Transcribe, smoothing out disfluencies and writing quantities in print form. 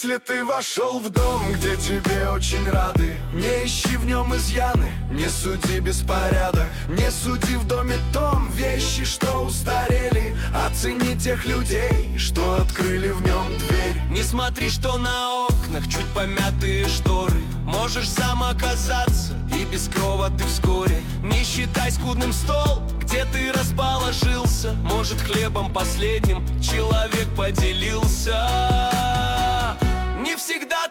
Если ты вошел в дом, где тебе очень рады, не ищи в нем изъяны, не суди беспорядок. Не суди в доме том вещи, что устарели. Оцени тех людей, что открыли в нем дверь. Не смотри, что на окнах чуть помятые шторы. Можешь сам оказаться и без крова ты вскоре. Не считай скудным стол, где ты расположился. Может, хлебом последним человек поделился. Не всегда